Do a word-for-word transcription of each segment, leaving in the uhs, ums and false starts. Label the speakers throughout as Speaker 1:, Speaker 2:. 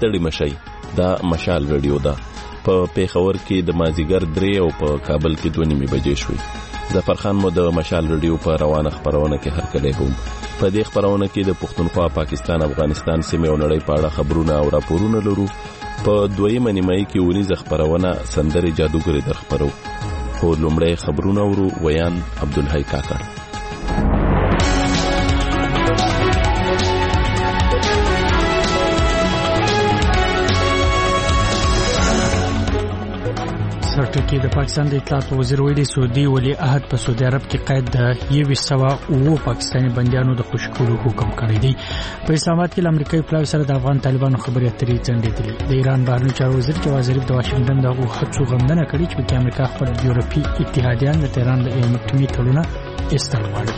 Speaker 1: ستړي مشي. دا مشال رادیو ده. په پیښور کې د مازیګر درې او په کابل کې دوه نیمې بجې شوې. ظفرخان مو د مشال رادیو په روانه خبرونه کې هرکلی هم. په دې خبرونه کې د پښتونخوا، پاکستان، افغانستان سیمې او نړۍ په اړه خبرونه او راپورونه لرو. په دویمه نیمایي کې ونیزه خبرونه سندرې جادوګرې در خبرو. خو لومړی خبرونه ورو. ویان عبدالحی کاکړ.
Speaker 2: سرټکی د پاکستان د اطلاعات وزیر ویلي سعودي ولی عہد په سعودي عرب کې قید د یو سوه اوه پاکستاني بندیانو د خوشي کولو حکم کړی دی. په اسلام آباد کې د امریکایي پلاوي سره د افغان طالبانو خبرې اترې ځنډېدلې. د ایران بهرنی چارو وزیر جواد ظریف د واشنگټن دغه هڅو غندنه کړې چې په امریکا خپل یورپي اتحادیان د تهران د ایمکټمي تړون ایستل غواړي.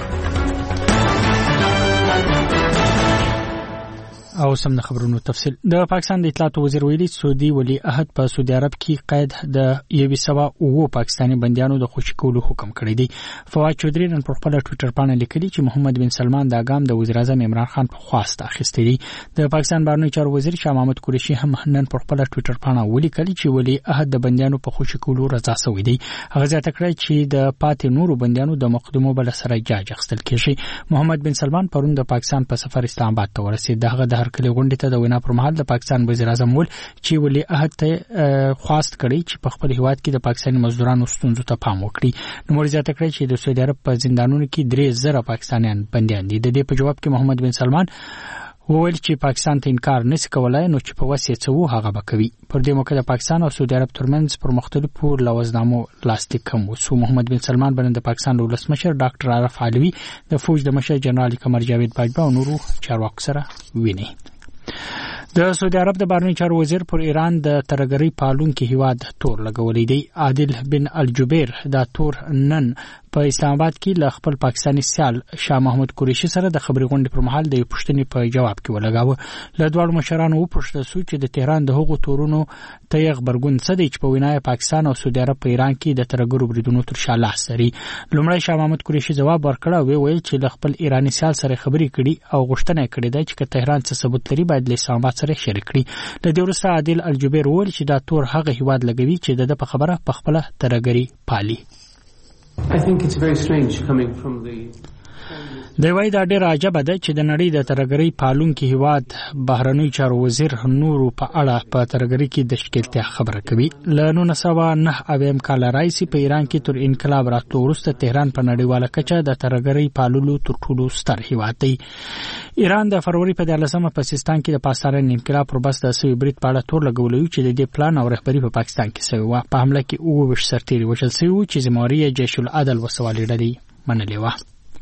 Speaker 2: او سم د خبرونو تفصیل. د پاکستان د اطلاعات وزیر ویلي سعودي ولی عہد په سعودي عرب کې قید د یو سوه اوه پاکستاني بندیانو د خوشي کولو حکم کړی دی. فواد چودري نن په خپل ټوئیټر باندې لیکلي چې محمد بن سلمان دا ګام د وزیر اعظم عمران خان په خواسته اخیستی دی. د پاکستان بهرنی چارو وزیر شاه محمود قریشي هم نن په خپل ټوئیټر باندې ولیکل چې ولی عہد د بندیانو په خوشي کولو رضا شوی دی. هغه ځکه کړی چې د پاتې نورو بندیانو د مقدمو بل سره جاج اخیستل کیږي. محمد بن سلمان پرون د پاکستان په سفر اسلام آباد ته ورسید. دغه د هرکلی غونډې ته د وینا پر مهال د پاکستان وزیر اعظم ول چې ولی عہد ته خواست کړی چې په خپل هیواد کې د پاکستاني مزدورانو ستونزو ته پام وکړي. نو مرزا ته کړی چې د سعودي عرب په زندانونو کې درې زره پاکستانیان بنديان دي. د دې په جواب کې محمد بن سلمان وویل چې پاکستان ته انکار نشي کولای، نو چې په وسیه څه وو هغه به کوي. پر دې موقع د پاکستان او سعودي عرب ترمنځ پر مختلفو لوازنامو لاسلیک هم وشو. محمد بن سلمان بن د پاکستان د ولسمشر ډاکټر عارف علوي، د فوج د مشر جنرال قمر جاوید باجوا او نورو چارواکو سره ویني. د سعودي عرب د بهرنی چارو وزیر پر ایران د ترګری پالونکي هیواد تور لګولې دی. عادل بن الجبیر دا تور نن په اسلام آباد کې ل خپل پاکستاني سیال شاه محمود قریشي سره د خبري غونډې پر مهال د پښتني په جواب کې ولګاوه. له دوه مشرانو وپوښتل شو چې د تهران د هغو تورونو ته یې خبرګون څه دی چې په وینای پاکستان او سعودي عرب په ایران کې د ترګرو بریدونو تر شا لاس لري. لومړی شاه محمود قریشي جواب ورکړ او ویل چې ل خپل ایرانی سیال سره خبري کړي او غوښتنه کړې ده چې تهران څه ثبوت لري باید له اسلام آباد سره شریک کړي. د دې وروسته عادل الجبیر وویل چې دا تور هغه هیواد لګوي چې د په خبره په خپل ترګری پالي.
Speaker 3: I think it's very strange coming from the
Speaker 2: د وای دا ډېر عجب ده چې د نړۍ د ترګری پالونکي هیواد بهرنی چارو وزیر نورو په اړه په ترګری کې د شکایت خبره کوي. له نولس سوه نه اویم کال راځي په ایران کې تر انقلاب راتلو وروسته تهران په نړیواله کچه د ترګری پالولو تر ټولو ستر هیواد دی. ایران د فروری په دولسمه په سیستان کې د پاسداران انقلاب پر بس د سوي برید په اړه تور لګولوي چې د دې پلان او رهبری په پاکستان کې شوی و. په حمله کې اوه ویشت سرتیري وژل شوي چې ذمہواری جیش العدل وسوالې ډلې منلې و.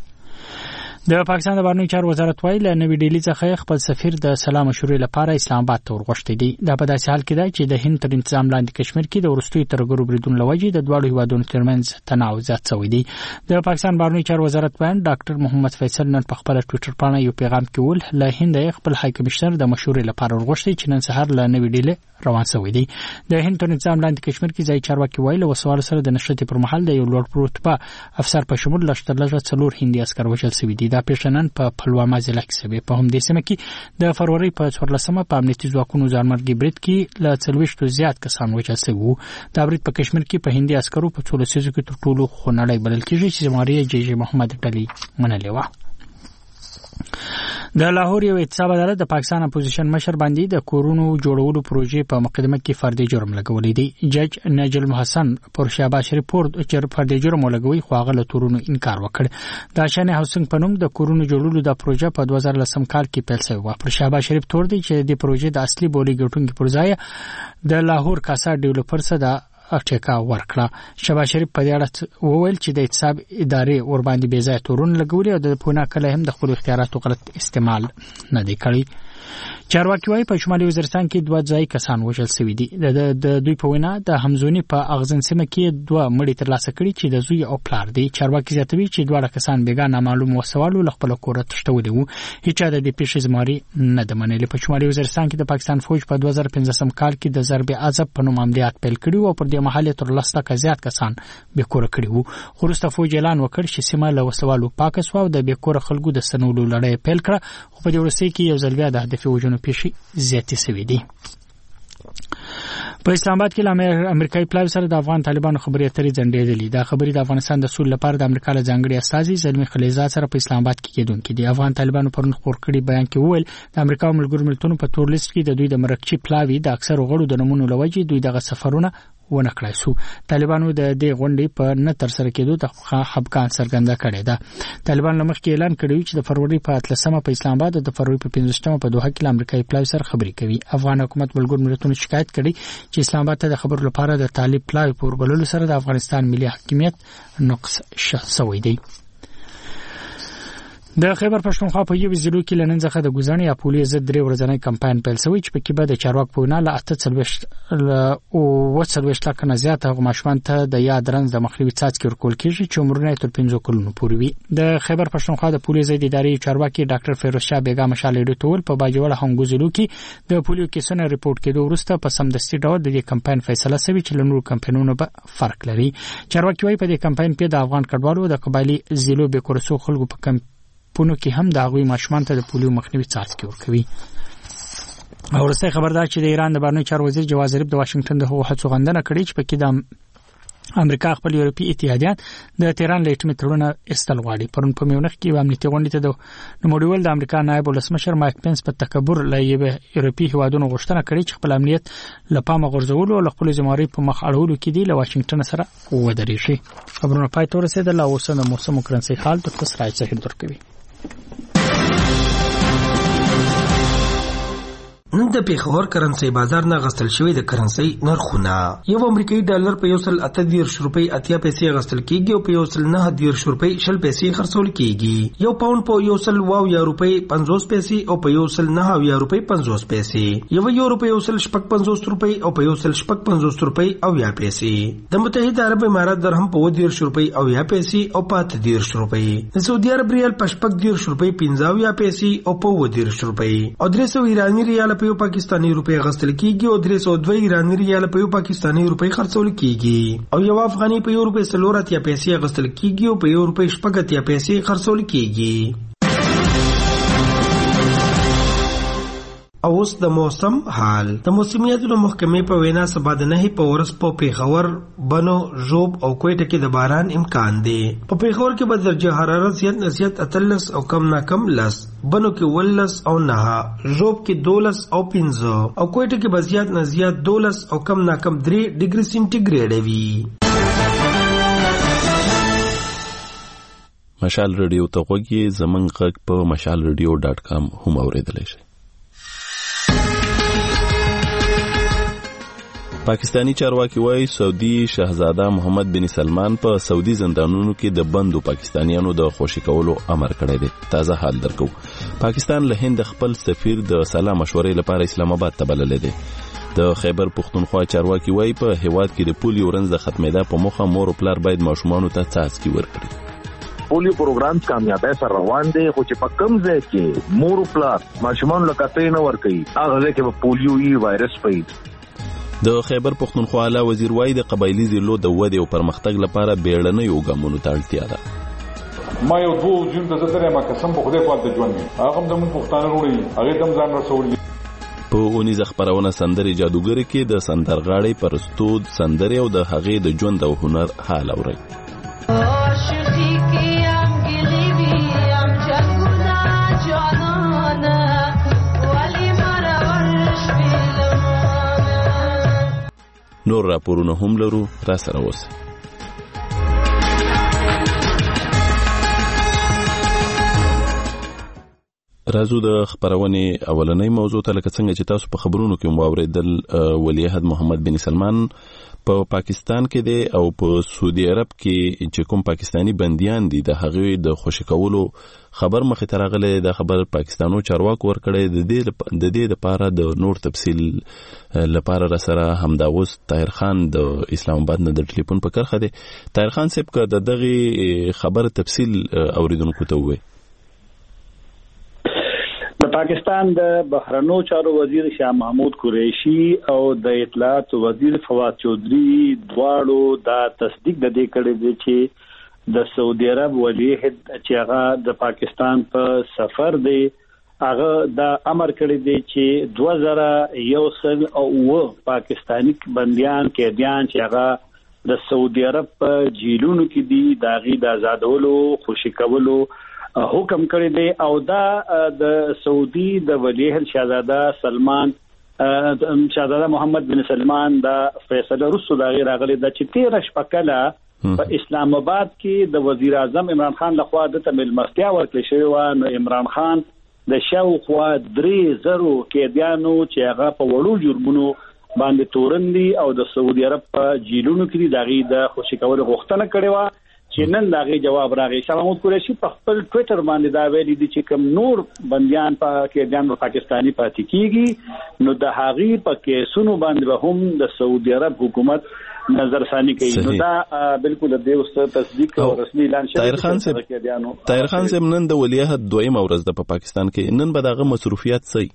Speaker 2: د پاکستان د بهرنی چارو وزارت وایي له نوې ډیلی څخه خپل سفیر د سلام مشورې لپاره اسلام آباد ته ورغښتي دي. دا په داسې حال کې ده چې د هند تر انتظام لاندې کشمیر کې د ورستوي ترګرو بریدونو لوجې د دواړو هیوادونو ترمنځ تناوب زیات شوی دی. د پاکستان بهرنی چارو وزارت بیان ډاکټر محمد فیصل نن په خپل ټوئیټر باندې یو پیغام کې ول له هند خپل هاي کمشنر د مشورې لپاره ورغښتي چې نن سهار له نوې ډیلی روان شوی دی. د هند تر انتظام لاندې کشمیر کې ځای چارواکي وایي له وسوال سره د نشرتي پر مهال د یو لوړ رتبه افسر په شمول لشترلږه څلور هندي عسكر وژل شوي دي. دا پیښنن په پلوامه ضلع کې شوی. په همدې سیمه کې د فروری په څوارلسمه په امنیتي ځواکونو ځانمرګي برید کې له څلوېښتو زیات کسان وژل شوي وو. دا برید په کشمیر کې په هندي عسکرو په څو لسیزو کې تر ټولو خونړی بلل کېږي چې ذمہواری جیش محمد ډلې منلې وه. د لاهور یو احتساب عدالت د پاکستان اپوزیشن مشر باندې د کورونو جوړولو پروژې په مقدمه کې فردي جرم لګولې دی. جج نجل محسن پر شهباز شریف پور چې فردي جرم ولګوي خو هغه له تورونو انکار وکړ. د شان حسین پنوم د کورونو جوړولو د پروژې په دوه زره لسم کال کې پیل شوی و. پر شهباز شریف تور دی چې د پروژې د اصلي بولي ګټونکو پر ځای د لاهور کاسا ډیولپر سره اټیکا ورکړه. شهباز شریف په دې اړه وویل چې د احتساب ادارې ور باندې بې ځای تورون لګولي او د پونه کله هم د خپل اختیاراتو غلط استعمال نه دی کړی. چارواکي وايي په شمالي وزیرستان کې دوه ځای کسان وژل شوي دي. د دوی په وینا د همزونی په اغزن سیمه کې دوه مړي ترلاسه کړي چې د زوی او پلار دي. چارواکي زیاتوي چې دواړه کسان بیګا نامعلوم وسوالو له خپل کوره تښتولي وو. هیڅ د دې پیښې ذمہواری نه د منلې. په شمالي وزیرستان کې د پاکستان فوج په دوه زره پنځم کال کې د ضرب عذاب په نوم عملیات پیل کړي او پر دې مهال تر لس لکه زیات کسان بیکوره کړي وو. خو وروسته فوج اعلان وکړ چې سیمه له وسوالو پاک شوه او د بیکوره خلکو د سنولو لړۍ پیل کړه. خو په دې ورسې کې یو ځل بیا د مختلفو وجونو پیښې زیاتې شوې دي. په اسلام آباد کې له امریکایي پلاوی سره د افغان طالبانو خبرې اترې ځنډېدلې. دا خبرې د افغانستان د سولې لپاره د امریکا له ځانګړي استازي زلمي خلیلزاد سره په اسلام آباد کې کېدونکې دي. افغان طالبانو پرون خپور کړي بیان کې وویل د امریکا او ملګرو ملتونو په تور لیست کې د دوی د مرکچي پلاوی د اکثر غړو د نمونو لوجې دوی دغه سفرونه ونه کړای سو. طالبانو د دې غونډې په نه تر سره کېدو د خپګان څرګنده کړې ده. طالبان لمخ کې اعلان کړی چې د فروری په اتلسمه په اسلام آباد او د فروری په پنځوسمه په دوحه کې امریکایي پلاوی سره خبرې کوي. افغان حکومت ملګرو ملتونو شکایت کړي چې اسلام آباد ته د خبرو لپاره د طالب پلاوی پوربلولو سره د افغانستان ملي حاکمیت نقص شوی دی. د خیبر پښتونخوا په یو ضلع کې لنن څخه د ګزانې یا پولیو ضد درې ورځنی کمپاین پیل شوی چې په کې به د چارواک په وینا له اته څلوېښت او څلوېښت لکه نه زیات هغه ماشومان ته د یاد رنځ د مخنیوي څاڅکي ورکول کېږي چې عمرونه تر پنځه کلونو پورې وي. د خیبر پښتونخوا د پولیو ضد ادارې چارواکي ډاکټر فیروز شاه بیګا مشال ډیټول په باجوړ هنګو ضلع کې د پولیو کیسونو ریپورت کېدو وروسته په سمدستي ډول د دې کمپاین فیصله شوی چې له نورو کمپاینونو به فرق لري. چارواکي وايي په دې کمپاین کې د افغان کډوالو د قبایلی ضلعو به کورسو خلکو په کم پونو کې هم د هغوی ماشومان ته د پولیو مخنیوي څاڅکي ورکوي. او ورسته خبردار چې د ایران د بهرنیو چارو وزیر جواز ظریف د واشنگټن د هغو هڅو غندنه کړې چې پکې د امریکا خپل یورپی اتحادیان د تهران له اټومي تړون استل غواړي. پرون په میونخ کې د امنیتي غونډې ته د نوموړي د امریکا نائب ولسمشر مایک پنس په تکبر له یورپی هیوادونو غوښتنه کړې چې خپل امنیت له پامه غورځولو او خپل ځمواري په مخ اړولو کې دی له واشنگټن سره ودرېږي. خبرونه پای ته ورسېدل او اوس د موسم کرنسي حال د تسرای څخه درکوي.
Speaker 4: نن د پیښور کرنسي بازار نه غستل شوی د کرنسي نرخونه یو امریکایي ډالر په یو سل اته دیرش روپۍ اتیا پیسې غستل کیږي او په یو سل نه دیرش روپۍ شل پیسې خرڅول کیږي. یو پاوند په یو سل واو یا روپۍ پنځوس پیسې او په یو سل نه یا روپۍ پنځوس پیسې. یو یورو په یو سل شپږ پنځوس روپۍ او په یو سل شپږ پنځوس روپۍ او یا پیسې. د متحده عرب امارات درهم په دیرش روپۍ او یا پیسې او په اته دیرش روپۍ. د سعودي عرب ریال په شپږ دیرش روپۍ پنځه یا پیسې او په و دیرش روپۍ. او درې سوه ایراني ریال په یو پاکستاني روپۍ غستل کیږي او درې سوه دوه ایراني ریال په یو پاکستاني روپۍ خرڅول کیږي. او یو افغاني په یو روپۍ څلور اتیا پیسې غستل کیږي او په یو روپۍ شپږ اتیا پیسې خرڅول کیږي. اوس د موسم حال. د موسمیاتو محکمې په وینا سبا د نهي په ورځ په پیښور، بنو، ژوب او کوټه کې د باران امکان دی. په پیښور کې به درجه حرارت زیات نه زیات اتلس او کم نه کم لس، بنو کې ولس او نه، ژوب کې دولس او پنځه او کوټه کې به زیات نه زیات دولس او کم نه کم درې ډیګري سنټیګریډ وي.
Speaker 1: مشال رادیو ته غوږی زمنګ غږ په مشال رادیو ډاټ کام هم اوریدلی شئ. پاکستانی چارواکي وايي سعودي شاهزاده محمد بن سلمان په سعودي زندانونو کې د بندو پاکستانیانو د خوشي کولو امر کړی دی. تازه حال درکو. پاکستان له هند خپل سفیر د سلا مشورې لپاره اسلام آباد ته بللی دی. د خیبر پښتونخوا چارواکي وايي په هیواد کې د پولیو رنځ د ختمېدا په موخه مور او پلار باید ماشومانو ته څاڅکي ورکړي.
Speaker 5: پولیو پروګرام کامیابی سره روان دی خو چې په کم ځای کې مور او پلار ماشومانو له کتې نه ورکوي هغه ځای کې به پولیو ای وایرس پیدا.
Speaker 1: د خیبر پښتونخوا اعلی وزیر وايي د قبایلی ضلعو د ودې او پرمختګ لپاره بیړنیو ګامونو ته اړتیا ده.
Speaker 6: ما یو دوه جون د زړه ما قسم په خدای په د ژوند هغه د مون پښتانه وروړي هغه دم ځان رسول.
Speaker 1: په اونیز خبرونه سندري جادوګر کې د سندرغاړي پرستود سندري او د هغې د ژوند او هنر حال اوري. نور راپورونه هم لرو، را سره اوسئ. راځو د خبرونې اولنۍ موضوع ته. لکه څنګه چې تاسو په خبرونو کې مو اوریدل، ولیعهد محمد بن سلمان په پا پاکستان کې دی او په سعودي عرب کې چې کوم پاکستانی بنديان دي د هغوی د خوشي کولو خبر مخې ته راغلی. دا خبر پاکستانو چارواکو ورکړی. د دې د دې لپاره د نور تفصیل لپاره را سره همدا اوس طاهر خان د اسلام آباد نه د ټلیفون په کرخه دی. طاهر خان صاحب که د دغه خبر تفصیل اوریدونکو ته ووایي.
Speaker 7: پاکستان د بهرنیو چارو وزیر شاه محمود قریشي او د اطلاعات وزیر فواد چودھری دواړو دا تصدیق د دې کړی دی چې د سعودي عرب ولیعهد چې هغه د پاکستان په سفر دی هغه د امر کړی دی چې دوه زره یو سل او پاکستانی بنديان قیدیان چې هغه د سعودي عرب په جیلونو کې دي د غي د آزادولو خوشی کولو حکم کړی دی او دا د سعودي د ولی عہد شاهزاده سلمان شاهزاده محمد بن سلمان دا فیصله رسو دا غیر غلي د چې تیر شپکله په اسلام آباد کې د وزیر اعظم عمران خان لخوا د تمل مستیا ورکړل شوی و نو عمران خان د شاوخوا درې زرو قیدیانو چې هغه په وړو جرمونو باندې تورندي او د سعودي عرب په جیلونو کې دغه د خوشی کول غوښتنه کړې و چې نن دغه جواب راغی. شاه محمود قریشي په خپل ټوئیټر باندې دا ویلي دي چې کوم نور بنديان په قیدیان په پاکستانی پاتې کیږي نو د هغه په کیسونو باندې هم د سعودي عرب حکومت نظر ثانی کوي. نو دا بالکل د دې اوس تصدیق او رسمي اعلان شوی.
Speaker 1: طاهر خان صاحب طاهر خان صاحب نن د ولی عہد دویم ورځ د په پاکستان کې نن به دغه مصروفیت سي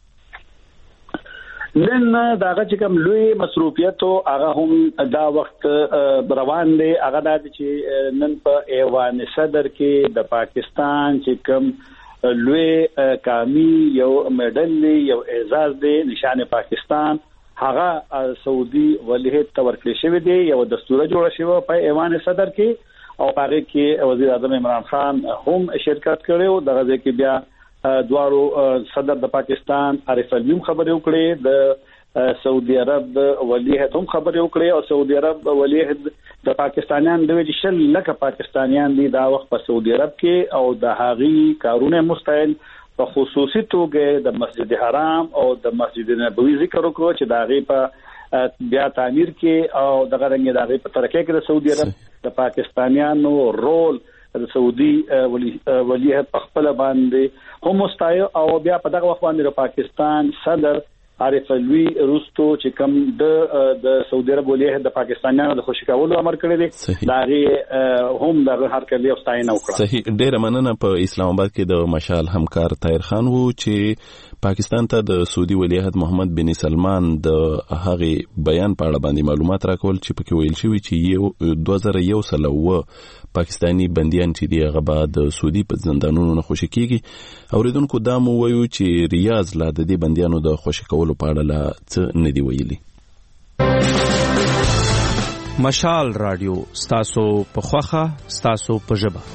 Speaker 7: نن داغه چې کوم لوی مصروفیت او هغه هم دا وخت روان دي هغه د چې نن په ایوان صدر کې د پاکستان چې کوم لوی کامی یو میډل یو اعزاز دی نشان پاکستان هغه سعودي ولی عہد تورکل شوی دی یو دستور جوړ شوی په ایوان صدر کې او هغه کې وزیر اعظم عمران خان هم شرکت کړو دغه کې بیا دوارو صدر د پاکستان عارف علوی خبرې وکړې د سعودي عرب ولی عہد هم خبرې وکړې او سعودي عرب ولی عہد د پاکستانیان د ویل شل لکه پاکستانیان دي دا وخت په سعودي عرب کې او د هغي کارونه مستعل په خصوصي توګه د مسجد حرام او د مسجد نبوي ذکر وکړو چې دا غي په بیا تعمیر کې او دغه رنګ دا غي په ترکیه کې د سعودي عرب د پاکستانیانو رول د سعودي ولی ولی عہد په خپل باندې هم مستایو او بیا په دغه وخت باندې د پاکستان صدر عارف علوی روستو چې کوم د د سعودي عرب ولی عہد د پاکستانیانو د خوشی کولو امر کړی دی دا غي هم د هر کلی واستاینه وکړه.
Speaker 1: صحیح ډیر مننه. په اسلام آباد کې د مشال همکار طاهر خان وو چې پاکستان ته د سعودي ولی عہد محمد بن سلمان د هغه بیان په اړه باندې معلومات راکول چې پکې ویل شوی چې یو دوه زره یو سل و پاکستانی بنديان چې دی هغه بعد سعودي په زندانونو نه خوشی کیږي. اوریدونکو دا مو وایو چې ریاض لا د دې بنديانو د خوشی کولو په اړه لا څه نه دی ویلي.
Speaker 8: مشال رادیو ستاسو په خوخه ستاسو په ژبه.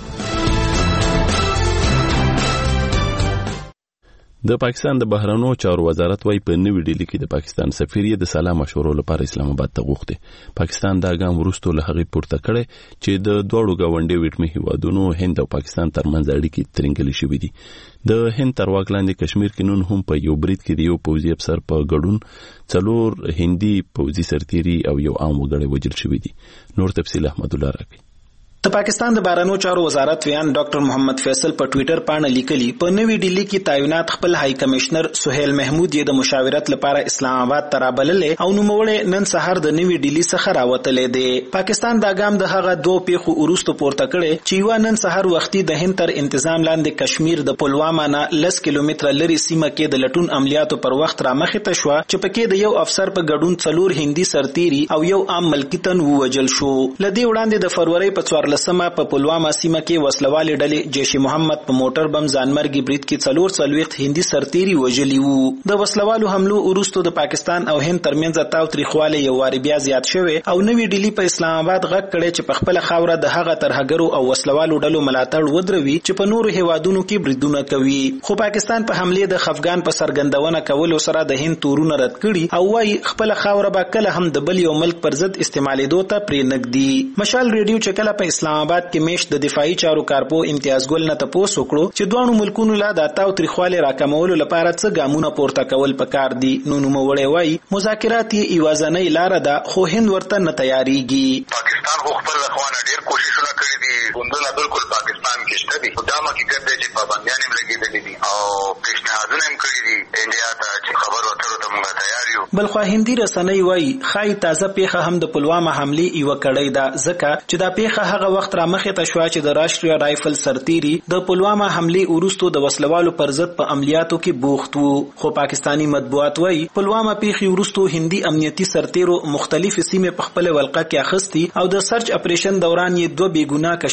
Speaker 1: د پاکستان د بهرنیو چارو وزارت وايي په نوې ډیلي کې د پاکستان سفیر د سلا مشورو لپاره اسلام آباد ته غوښتي. پاکستان دا ګام وروسته له هغې پورته کړی چې د دوړو گاونډي ویټمي هیوادونو هند او پاکستان ترمنځ اړیکې ترنګلې شوې دي. د هند تر واک لاندې کشمیر کې نن هم په یو برید کې د یو پوځي افسر په ګډون څلور هندي پوځي سرتیري او یو عام وګړی وژل شوي دي. نور تفصیل احمد الله راکړي.
Speaker 9: د پاکستان د بهرنیو چارو وزارت ویان ډاکټر محمد فیصل په ټوئیټر باندې لیکلي په نوې ډیلی کې تعینات خپل هاي کمشنر سہیل محمود یې د مشاورت لپاره اسلام آباد ته رابللې او نوموړی نن سحر د نوې ډیلی څخه راوتلې دی. پاکستان دا ګام د هغه دوه پیښو وروسته پورته کړي چې یو نن سحر وختي د هند تر انتظام لاندې کشمیر د پلواما نه لس کیلومتره لري سیمه کې د لټون عملیاتو پر وخت را مخې ته شو چې پکې د یو افسر په ګډون څلور هندي سرتیري او یو عام ملکی تن ووجل شو. لدی وړاندې د فروری په څوارلسمه په پلواما سیمه کې وسلوال ډلې جیش محمد په موټر بم ځانمرګي برید کې څلور څلويخت هندي سرتیري وژلي وو. د وسلوالو حملو وروسته د پاکستان او هند ترمنځ تاو تریخواله یو واری بیا زیات شوه او نوې ډیلی په اسلام آباد غږ کړي چې په خپل خاوره د هغه ترهګرو او وسلوالو ډلو ملاتړ ودروي چې په نورو هیوادونو کې بریدونه کوي. خو پاکستان په حمله د خفغان په سرګندونه کولو سره د هند تورونه رد کړي او وايي خپل خاوره به کله هم د بل یو ملک پر ضد استعمالېدو ته پرې نګدي. مشال ریډیو چې کله په اسلام آباد کې میش د دفاعي چارو کارپو امتیاز ګل نه تاسو وکړو چې دوه ملکونو لا د تاو تریخواله راکمولو لپاره څه ګامونه پورته کول پکار دي. نو نو وړي وای مذاکرات یې ایوازنۍ لار ده خو هند ورته نه تیاریږي.
Speaker 10: پاکستان خو خپل خوانه ډیر کوششونه کړی دي ګوندونه بالکل پاکستان کې شته دي دا ما کې کړی چې پابندیان هم لګیدلې دي او پیشنهادونه هم کړی دي انډیا ته چې خبر ورته ته موږ تیار یو.
Speaker 9: بلخو هندي رسنۍ وای خای تازه پیخه هم د پلواما حمله ایو کړی دا ځکه چې دا پیخه هغه وخت را مخې ته شو چې د راشټریه رایفل سرتیري د پلواما حمله وروسته د وسلوالو پر ضد په عملیاتو کې بوخت وو. خو پاکستانی مطبوعات وای پلواما پیخي وروسته هندي امنیتي سرتیرو مختلف سیمې په خپل ولقه کې اخستي او د سرچ اپریشن دوران یې دوه بیګونا کشمیر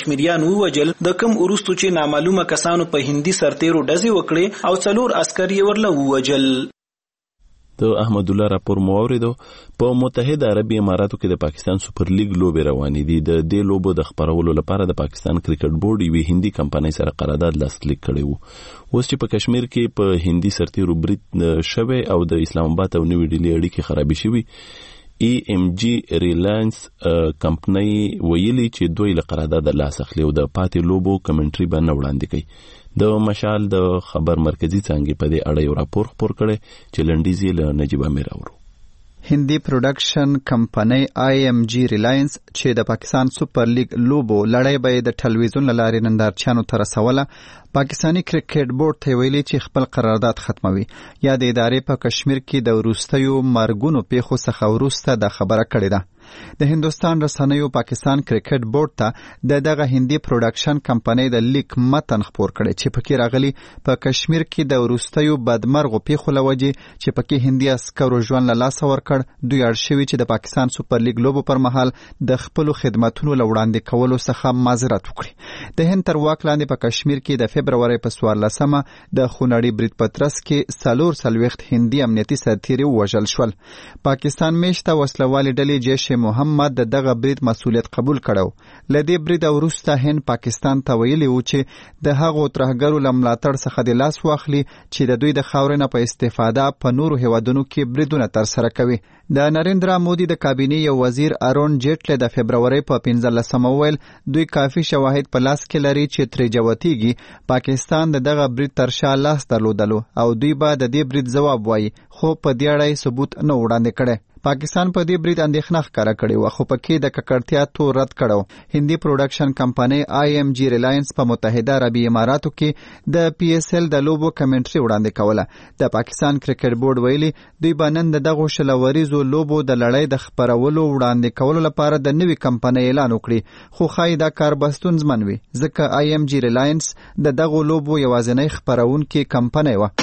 Speaker 9: کشمیریان ووجل د کم ورستو چې نامعلومه کسانو په هندي سرتیرو ډزې وکړې او څلور عسکر یې ورله ووجل.
Speaker 1: د احمد الله راپور مو اوریدو. په متحده عربي اماراتو کې د پاکستان سوپر لیګ لوبې روانې دي. د دې لوبو د خبرولو لپاره د پاکستان کرکټ بورډ یوې هندي کمپنۍ سره قرارداد لاسلیک کړی وو. اوس چې په کشمیر کې په هندي سرتیرو برید شوی او د اسلام آباد او نوې ډیلي اړیکې خرابې شوي، ای ام جی ریلاینس کمپنۍ ویلي چې دوی له قرارداد لاس اخلي او د پاتې لوبو کمنټري به نه وړاندې کوي. د مشال د خبر مرکزی څنګه په دې اړه یو راپور خپور کړي چې لنډیز یې له نجیب امیر اورو.
Speaker 11: هندي پروډکشن کمپنۍ آی ایم جی ریلاینس چې د پاکستان سوپر لیګ لوبو لړۍ به د ټلویزیون لارې نندارچیانو ته رسوله، پاکستانی کرکټ بورډ ته ویلي چې خپل قرارداد ختموي. یا د ادارې په کشمیر کې د وروستیو مرګونو پیښو څخه وروسته د خبره کړې ده. د هندوستان رسنیو پاکستان کرکټ بورډ ته د دغه هندي پروډکشن کمپنۍ د لیک متن خپور کړي چې پکې راغلي په کشمیر کې د وروستیو بدمرغو پیښو لوجې چې پکې هندي عسکرو ژوند له لاسه ورکړ، دوی اړ شوي چې د پاکستان سوپر لیګ لوبو پر مهال د خپلو خدماتونو له وړاندې کولو څخه معذرت وکړي. د هند تر واک لاندې په کشمیر کې د فبرورۍ په څوارلسمه د خونړي برید په ترڅ کې څلور څلوېښت هندي امنیتي سرتیري ووژل شول. پاکستان میشته وسلوالې ډلې جیش محمد د دغه برید مسؤلیت قبول کړو. له دې برید وروسته هند پاکستان ته ویلي و چې د هغو ترهګرو له ملاتړ څخه د لاس واخلي چې د دوی د خاورې نه په استفاده په نورو هیوادونو کې بریدونه ترسره کوي. د نریندرا مودي د کابینې یو وزیر ارون جیټلی د فبرورۍ په پنځلسمه وویل دوی کافي شواهد په لاس کې لري چې ترې جوتیږي پاکستان د دغه برید تر شا لاس درلودلو او دوی به د دې برید ځواب وایي، خو په دې اړه ثبوت نه وړاندې کړی. پاکستان په دې برید اندېښنه ښکاره کړې وه، خو پکې د ککړتیا تور رد کړو. هندي پروډکشن کمپنۍ آی ایم جی ریلاینس په متحده عربي اماراتو کې د پی اس ایل د لوبو کمنټري وړاندې کوله. د پاکستان کرکټ بورډ ویلي دوی به نن د دغو شلوریزو لوبو د لړۍ د خپرولو وړاندې کولو لپاره د نوي کمپنۍ اعلان وکړي، خو ښایي دا کار به ستونزمن وي ځکه آی ایم جی ریلاینس د دغو لوبو یوازینۍ خپرونکې کمپنۍ وه.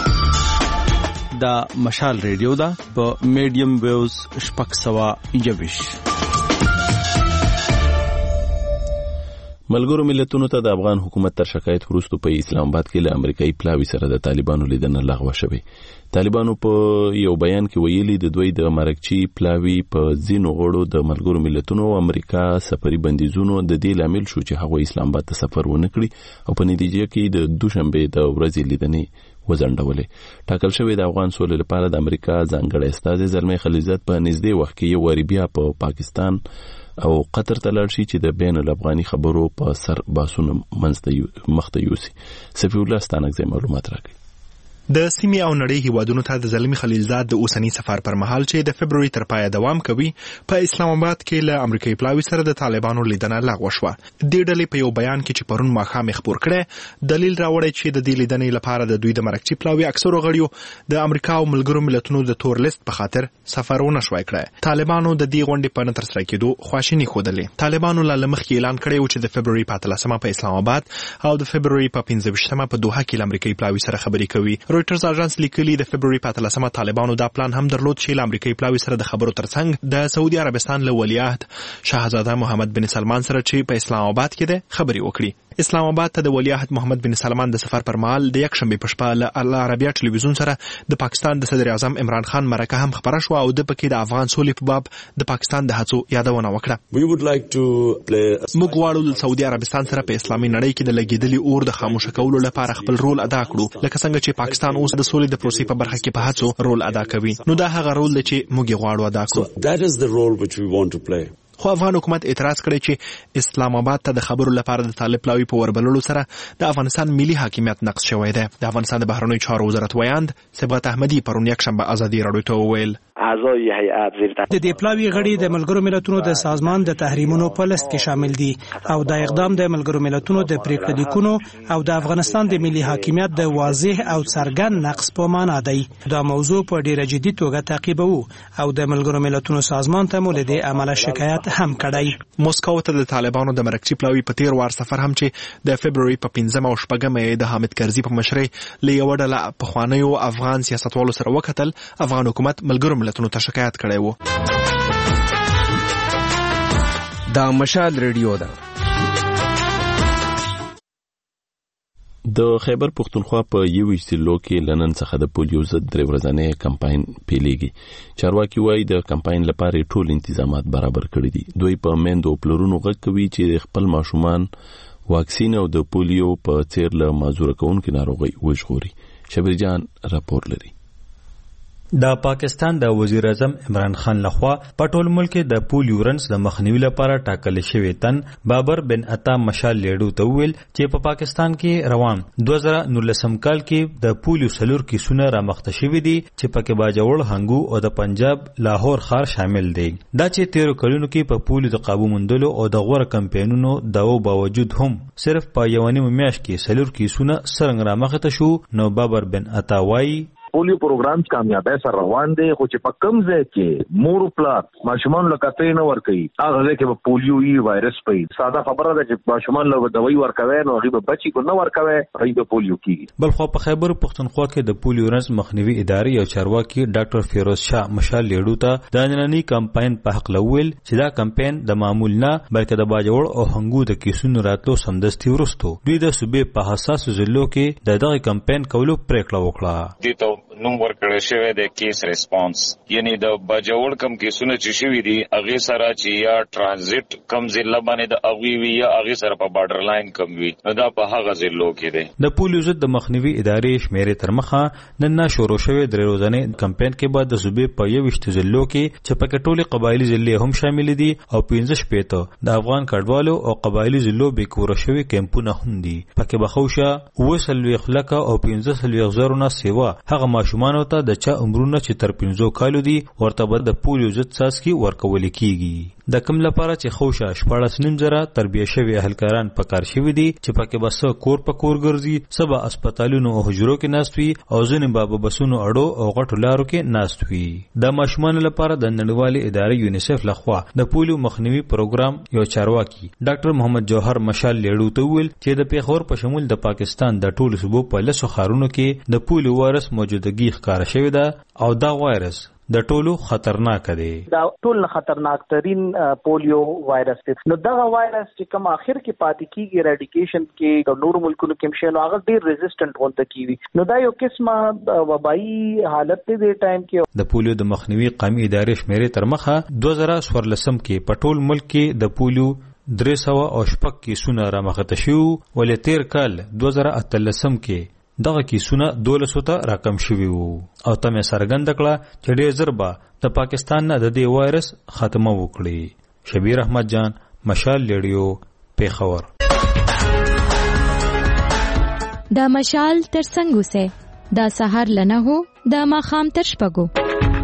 Speaker 8: دا مشال ریډیو دا په میډیم ویوز شپږ سوه یوویش.
Speaker 1: ملګرو ملتونو ته د افغان حکومت تر شکایت وروسته په اسلام آباد کې له امریکایي پلاوي سره د طالبانو لیدنه لغوه شوې. طالبانو په یو بیان کې ویلي د دوی د مرکچی پلاوي په ځینو غړو د ملګرو ملتونو او امریکا سفري بندیزونو د دې لامل شو چې هغوی اسلام آباد ته سفر ونه کړي او په نتیجه کې د دوشنبه د ورځې لیدنې وزنډولې. ټاکل شوی د افغان سولې لپاره د امریکا ځانګړی استازی زلمی خلیلزاد په نږدې وخت کې یو واری بیا په پا پاکستان او قطر ته لاړ شي چې د بین الافغاني خبرو په سر باسونه منځته مخته یوسي. صفی الله ستانکزی معلومات راکړي.
Speaker 12: د سیمې او نړۍ هیوادونو ته د زلمی خلیلزاد د اوسنی سفر پر مهال چې د فبرवरी تر پایه دوام کوي په اسلام آباد کې له امریکایي پلاوي سره د طالبانو لیدنه لغوه شوه. د ډلې په یو بیان کې چې پرون ماښام خبر کړي دلیل راوړی چې د دې لیدنې لپاره د دوی د مرکچی پلاوي اکثرو غړیو د امریکا او ملګرو ملتونو د تور لیست په خاطر سفرونه شوي کړي. طالبانو د دې غونډې په نه ترسره کېدو خواشیني ښودلې. طالبانو له مخکې اعلان کړی و چې د فبرवरी په اتلسمه په اسلام آباد او د فبرवरी په پنځه ویشتمه په دوحه کې له امریکایي پلاوي سره خبرې کوي. رویټرز اژانس لیکلي د فبرवरी په اتلسمه طالبانو دا پلان هم درلود چې له امریکایي پلاوي سره د خبرو ترڅنګ د سعودي عربستان له ولیعهد شاهزاده محمد بن سلمان سره چې په اسلام آباد کې ده خبرې وکړي. اسلام آباد ته د ولیعهد محمد بن سلمان د سفر پر مهال د یک شنبه په شپه له العربیه ټلویزیون سره د پاکستان د صدر اعظم عمران خان مرکه هم خبره شو او د پکې د افغان سولې په باب د پاکستان د هڅو یادونه وکړه. موږ غواړو د سعودي عربستان سره په اسلامي نړۍ کې د لګیدلي اور د خاموشه کولو لپاره خپل رول ادا کړو لکه څنګه چې پاکستان اوس د سولې د پروسې په برخه کې په هڅو رول ادا کوي. نو دا هغه رول دی چې موږ غواړو ادا کړو.
Speaker 13: So that is the role which we want to play.
Speaker 12: خو افغان حکومت اعتراض کړی چې اسلام آباد ته د خبرو لپاره د طالب پلاوي په وربللو سره د افغانستان ملي حاکمیت نقض شوی دی. د افغانستان د بهرنیو چارو وزارت ویاند صبغت احمدي پرون یک شنبه ازادي راډیو ته وویل
Speaker 14: اعضای هیئت زیر
Speaker 15: د دې پلاوي غړي د ملګرو ملتونو د سازمان د تحریمونو په لست کې شامل دي او دا اقدام د ملګرو ملتونو د پریکړې لیکونو او د افغانستان د ملي حاکمیت د واضح او څرګند نقض په معنا دی. دا موضوع په ډیره جدي توګه تعقیبوو او د ملګرو ملتونو سازمان ته مو له دې عمله شکایت هم کړی.
Speaker 12: موسکو ته د طالبانو د مرکچی پلاوي په تیر وار سفر هم چې د فبرवरी په پنځمه او شپږمه د حامد کرزي په مشرۍ له یو ډله پخوانیو افغان سیاستوالو سره وکتل. افغان حکومت ملګرو ملتونو ته شکایت کړی و.
Speaker 8: دا مشال ریډیو ده
Speaker 1: د خیبر پښتونخوا په یو ضلع کې لنن څخه د پولیو ضد درې ورځنی کمپاین پیلېږي. چارواکي وایي د کمپاین لپاره ټول تنظیمات برابر کړي دي. دوی په میندو پلرونو غږ کوي چې خپل ماشومان واکسین او د پولیو په څیر له معذور کونکو ناروغي وژغوري. شبیر جان راپور لري.
Speaker 16: د پاکستان د وزیر اعظم عمران خان لخوا په ټول ملک کې د پولیو رنس د مخنیوي لپاره ټاکل شوی تن بابر بن عطا مشال لیډو ته ویل چې په پاکستان کې روان دوه زره نولسم کال کې د پولیو سلور کیسونه رامخته شوي دي چې پکې باجوړ هنګو او د پنجاب لاهور ښار شامل دي. دا چې تیرو کلونو کې په پولیو د قابو موندلو او د غوړه کمپاینونو دغو باوجود هم صرف په یو نیم میاشت کې سلور کیسونه څنګه رامخته شو. نو بابر بن عطا وایي
Speaker 5: پولیو پروګرام کامیابی سره روان دي، خو چې په کم ځای کې مور پلار ماشومان لکه نه ورکوي هغه ځای کې په پولیو ای وایرس پي. ساده خبره ده چې ماشومان له دوايي ورکوي نو هغه به بچي کو نه ورکوي هغه به پولیو کیږي.
Speaker 16: بل خو په خیبر پښتونخوا کې د پولیو رنس مخنیوي ادارې او چارواکي ډاکټر فیروز شاه مشال لیډو ته د نننی کمپاین په حق لول چې دا کمپاین د معمول نه بلکې د باجوړ او هنګو د کیسونو راتلو سمدستي ورستو دوی د صوبې په حساس ضلعو کې د دغه کمپاین کولو پریکړه وکړه.
Speaker 17: نوم ورکړی شوی د کیس ریسپانس، یعنی د باجوړ کم کیسونه چې شوي دي هغې سره چې یا ټرانزیت کم ضلع باندې د هغوی وي یا هغې سره په بارډر لاین کم وي، نو دا په هغه ضلعو کې دی.
Speaker 16: د پولیو ضد د مخنیوي ادارې شمیرې تر مخه نن نه شروع شوی درې ورځنی کمپاین کې به د صوبې په یوویشتو ضلعو کې چې پکې ټولې قبایلي ضلعې هم شامل دي او پنځه شپېته د افغان کډوالو او قبایلي ضلعو بې کوره شوي کیمپونه هم دي. پکې به خوشه اوه څلوېښت لکه او پنځه څلوېښت زرو نه سیوا هغه ماشومانو ته د چا عمرونه چې تر پنځو کالو دي ورته به د پولیو ضد څاڅکي ورکول کیږي. د کوم لپاره چې خوشه شپاړس نیم زره تربیه شوي اهلکاران په کار شوي دي چې پکې به څه کور په کور ګرځي، څه به اسپتالونو او حجرو کې ناست وي او ځینې به په بسونو اډو او غټو لارو کې ناست وي. د ماشومانو لپاره د نړیوالې ادارې یونیسف لخوا د پولیو مخنیوي پروګرام یو چارواکي ډاکټر محمد جوهر مشال لیډو ته ویل چې د پیښور په شمول د پاکستان د ټولو صوبو په لسو ښارونو کې د پولیو وایرس موجودګي ښکاره شوې ده او دا وایرس د ټولو خطرناک دی.
Speaker 18: دا ټول خطرناک ترين پولیو وایرس دی. نو دا وایرس چې کوم اخر کې پاتې کیږي ریډیکیشن کې د نور ملکونو کې مشه نو هغه ډیر ریزिस्टنت ونته کیوي. نو دا یو قسمه وبایي حالت دی د ټایم کې.
Speaker 16: د پولیو د مخنیوي قومي ادارې شمیرې تر مخه دوه زره څوارلسم کې په ټول ملک کې د پولیو درې سوه او شپږ کیسونه رامخته شو، ولې تیر کال دوه زره اتلسم کې دغه کیسونه دولسو ته راکم شوي وو او تمه څرګنده کړه چې ډېر ژر به د پاکستان نه د دې وایرس خاتمه وکړي. شبیر احمد جان، مشال لیډیو، پیښور.
Speaker 19: دا مشال تر څنګه سه دا سحر لنه هو دا ماخام تر شپږو.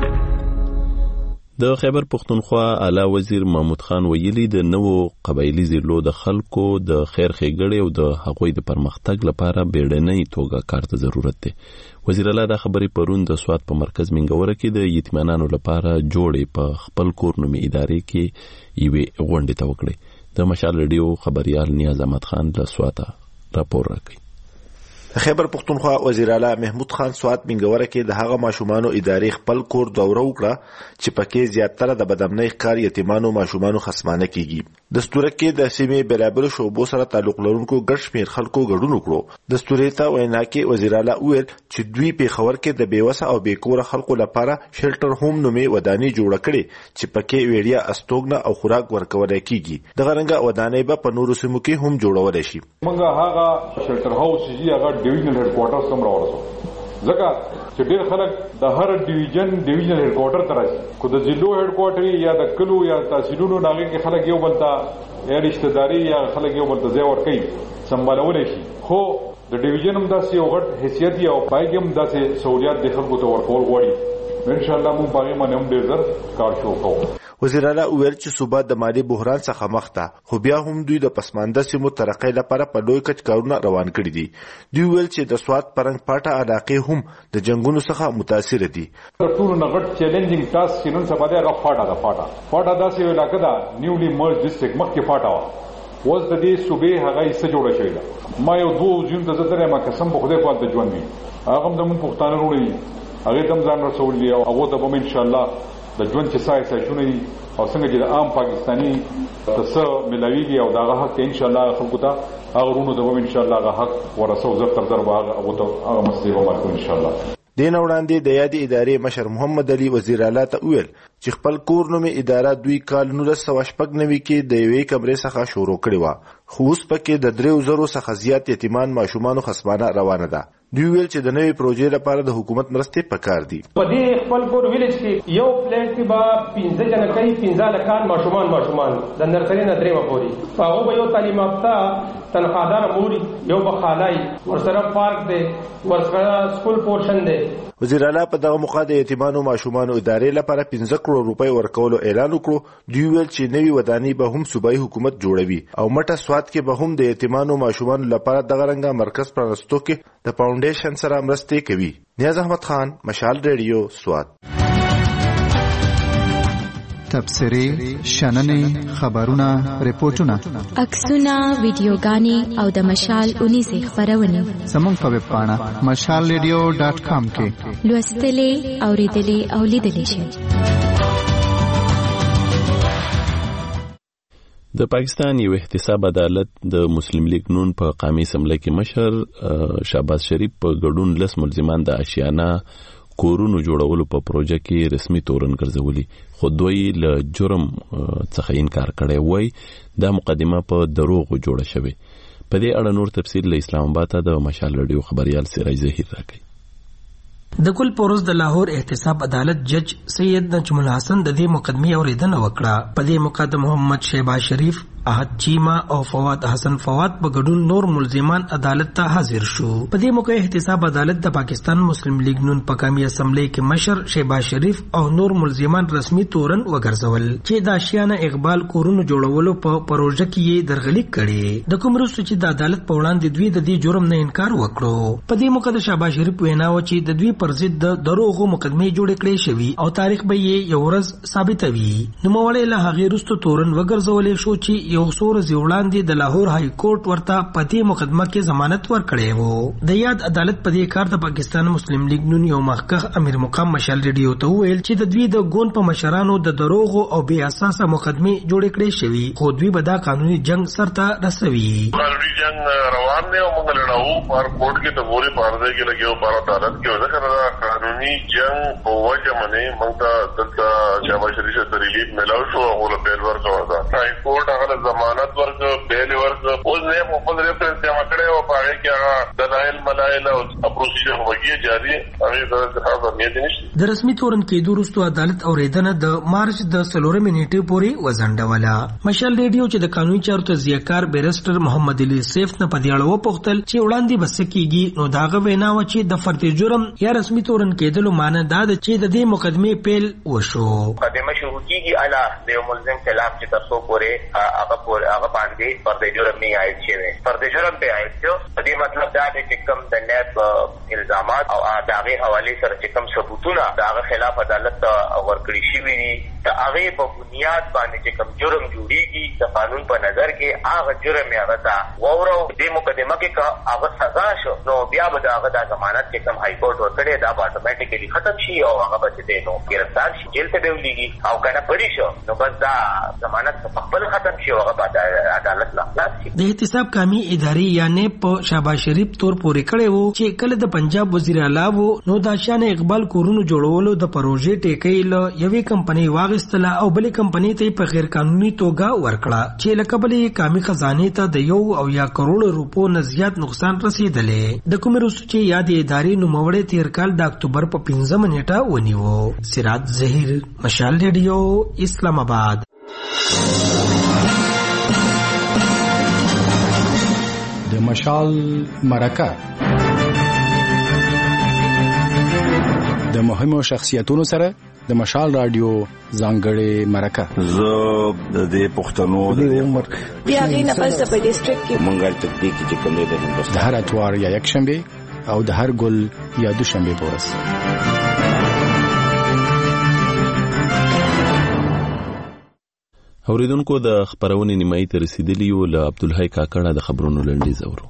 Speaker 1: د خیبر پښتونخوا اعلی وزیر محمود خان ویلي د نوو قبایلی ضلعو د خلکو د خیر ښېګړې او د هغوی د پرمختګ لپاره بیړنۍ توګه کار ته ضرورت دی. وزیر اعلی دا خبرې پرون د سوات په مرکز منګوره کې د یتیمانانو لپاره جوړې په خپل کور نومي ادارې کې یوې غونډې ته وکړې. د مشال ریډیو خبريال نیاز احمد خان له سواته راپور راکړي.
Speaker 20: خیبر پښتونخوا وزیر اعلی محمود خان سوات منګوره کې د هغه ماشومانو ادارې خپل کور دوره وکړه چې پکې زیاتره د بدامنۍ ښکار یتیمانو ماشومانو خصمانه کیږي. دستور کې د سیمې بلابل شعبو سره تعلق لرونکو ګډ شمېر خلکو ګډون وکړو. دستور ته وینا کې وزیر اعلی وویل چې دوی پیښور کې د بیوسه او بیکوره خلکو لپاره شیلټر هوم نومي ودانۍ جوړه کړې چې پکې ویډیا استوګنه او خوراک ورکول کیږي. دغه رنګه ودانۍ به په نورو سیمو کې هم جوړول شي.
Speaker 6: موږ هغه شیلټر هاوس چې هغه ډیویژنل هډ کوارټرز سم راوړو ځکه چې ډېر خلک د هر ډیویژن ډیویژنل هډ کوارټر ته راځي، خو د ضلعو هډ کوارټر یا د کلو یا تحصیلونو هغې کې خلک یو بل ته یا رشتهداري یا خلک یو بل ته ځای ورکوي سمبالولی شي، خو د ډیویژن هم داسې یو غټ حیثیت یا پای کې هم داسې سہولیات د خلکو ته ورکول غواړي. انشاءالله موږ په هغې باندې هم ډېر زر کار شروع کوو.
Speaker 20: وزیر اعلی وویل چې صوبه د مالي بحران څخه مخ ده، خو بیا هم دوی د پسمانده سیمو ترقۍ لپاره په لوی کچ کارونه روان کړي دي. دوی ویل چې د سوات پرنګ پاټه علاقې هم د جنگونو څخه متاثر دي.
Speaker 6: تر ټولو نه غټ چیلنجینګ ټاسک چې نن سبا دی هغه پاټه ده. پاټه پاټه داسې یو علاقه ده نیولی مرج ډسټرکټ، مخکې پاټه وه، اوس د دې صوبې هغه حصه جوړه شوې ده. ما یو دوه جون ته زه تللی یم، قسم په خدای په هلته ژوند وي، هغه هم زمونږ پښتانه وروڼه دي، هغې ته هم ځان رسولی دی او هغو ته به م انشاءالله د ژوند چې سای سایشونه دي او څنګه چې د عام پاکستانی تاسو ملاویږي او دا حق ان شاء الله خلکو ته هغه ورونو د ان شاء الله هغه حق ورسو زر تر زر به هغه هغه مسلې ومارو ان شاء الله.
Speaker 20: دین وړاندې د یادې ادارې مشر محمد علي وزیر اعلی ته ویل چې خپل کور نومي اداره دوی کال نولس سوه شپږ نوي کې د یوې کمرې څخه شروع کړې وه خو اوس پکې د دریو زرو څخه زیات یتیمان ماشومانو خصمانه روانه ده. دوی ویل چې د نوې پروژې لپاره د حکومت مرستې پکار دي.
Speaker 21: په دې خپل کور ویلج کې یو پلیټ کې به پنځه جنه کوي پنځه لکان ماشومان ماشومان د نرسري نه درېمه پورې هغه به یو تعلیم یافته تنخوادار موري یو به خالای ورسره پارک دی ورسره سکول پورشن دی.
Speaker 20: وزیر اعلی په دغه موخه د یتیمانو ماشومانو ادارې لپاره پنځه کروڑ روپۍ ورکولو اعلان وکړو. دوی ویل چې نوې ودانۍ به هم صوبایي حکومت جوړوي او مټه سواد کې به هم د یتیمانو ماشومانو لپاره دغه رنګه مرکز پرانستو کې د فاونډیشن سره مرستې کوي. نیاز احمد خان، مشال ریډیو، سوات.
Speaker 11: تبصرې، شننې، خبرونه، ریپورتونه،
Speaker 19: عکسونه، ویډیوګانې او د مشال اونیزې خپرونې
Speaker 11: زموږ په ویب پاڼه مشال ریډیو ډاټ کام کې
Speaker 19: لوستلې، اورېدلې او لیدلې شئ.
Speaker 1: د پاکستان یو احتساب عدالت د مسلم لیگ نون په قومي اسمبلی کې مشر شهباز شریف په ګډون لس ملزمان د آشیانه کورونو جوړولو په پروژه کې رسمي تورن ګرځولي خو دوی له جرم څخه انکار کړی وای. دا مقدمه په دروغو جوړه شوې. په دې اړه نور تفصیل له اسلام آباد د مشال رادیو خبريال سراج ظهیر راکړي.
Speaker 4: د کل پوروز د لاهور احتساب عدالت جج سید نجم الحسن د دې مقدمې اوریدنه وکړه. په دې مقدمه محمد شهباز شریف، احد چیما او فواد حسن فواد په ګډون نور ملزمان عدالت ته حاضر شو. په دې موقع احتساب عدالت د پاکستان مسلم لیگ نون په قومي اسمبلی کې مشر شهباز شریف او نور ملزمان رسمي تورن وګرځول چې د آشیانه اقبال کورونو جوړولو په پروژه کې یې درغلي کړي. د کوم وروسته چې د عدالت په وړاندې دوی د دې جرم نه انکار وکړو. په دې موقع د شهباز شریف وینا و چې د دوی پر ضد د دروغو مقدمې جوړې کړې شوي او تاریخ به یې یو ورځ ثابتوي. نوموړی له هغې وروسته تورن وګرځولې شو چې یو څو ورځې وړاندې د لاهور های کورټ ورته په دې مقدمه کې ضمانت ورکړی و. د یاد عدالت په دې کار د پاکستان مسلم لیگ نون یو مخکښ امیر مقام مشال ریډیو ته وویل چې د دوی د ګوند په مشرانو د دروغو او بې اساسه مقدمې جوړې کړې شوي خو دوی به دا قانوني جنگ سرته رسوي.
Speaker 22: قانوني جنگ روان دی او موږ لړاو پر کورټ کې د پورې پارده کې لګیو پر عدالت کې ځکه دا قانوني جنگ په وجه باندې موږ ته دلته شهباز شریف ته ریلیف ملاو شو او له بیل ورکړه. دا های کورټ هغه ضمانت ورک بیل ورک اوس نه په خپل ریفرنس جمع کړي او په هغه کې هغه دلایل ملایل او پروسیجر وګړي جاري هغه د خاصه نیت نشته.
Speaker 4: د رسمي تورن کې د وروسته عدالت اوریدنه د مارچ د څلورمې نیټې پورې وزنډوله. مشال ریډیو چې د قانوني چارو تجزیهکار بیرسټر محمد علي سیف نه په دې اړه وپوښتل چې وړاندې بس کېږي نو دا غو وینا و چې د فرد جرم یا رسمي تورن کېدلو معنی دا ده چې د دې مقدمې پیل وشو.
Speaker 23: مقدمه شروع کیږي اعلی د ملزم خلاف چې تاسو پورې هغه پورې هغه باندې فرد جرم نه عاید شوی فرد جرم به عاید شو. په دې مطلب دا دی چې کوم د نیب الزامات او داغه حواله سره چې کوم ثبوتونه داغه خلاف عدالت ته ورکړي شوی دي د هغه په بنیاد باندې چې کوم جرم جوړیږي د قانون په نظر کې هغه جرم یې هغه تا وورو دې مقدمه کې هغه سزا شو نو بیا به هغه د ضمانت کې کوم های کورټ ورکړي دا اتوماتیکلی ختم شي او هغه به دې نو گرفتار شي جیل ته دی ولېږي او کنه پړی شو نو بس دا ضمانت په خپل ختم شي او هغه بعد عدالت لا خلاص شي.
Speaker 4: د احتساب قومي ادارې یعنی په شهباز شریف تور پورې کړي وو چې کله د پنجاب وزیر اعلی وو نو د آشیانه اقبال کورونو جوړولو د پروژې ټیکې له یوې کمپنۍ واغستله او بلې کمپنۍ ته په غیر قانوني توګه ورکړه چې لکه بلې قومي خزانه ته د یو او یا کروڑ روپو نه زیات نقصان رسیدلې. د کوم وروسته چې یاد ادارې نوموړی تیر کال د اکتوبر په پنځمه نیټه ونیو. سراج ظهیر، مشال ریډیو، اسلام آباد.
Speaker 24: د مشال مرکه د مهمو شخصیتونو سره د مشال رادیو ځانګړې مرکه.
Speaker 13: زه د دې پښتنو د عمر
Speaker 25: بیا غینه پس په ډیسټریکټ کې
Speaker 13: مونږه تکتیک چې کوم دی د هندوستان
Speaker 24: د هر اتوار یا یک شنبه او د هر ګل یا دوشنبه په ورځ.
Speaker 1: اوریدونکو د خبرونې نیمایي ته رسیدلی یو له عبدالحی کاکړه د خبرونو لنډیز اورو.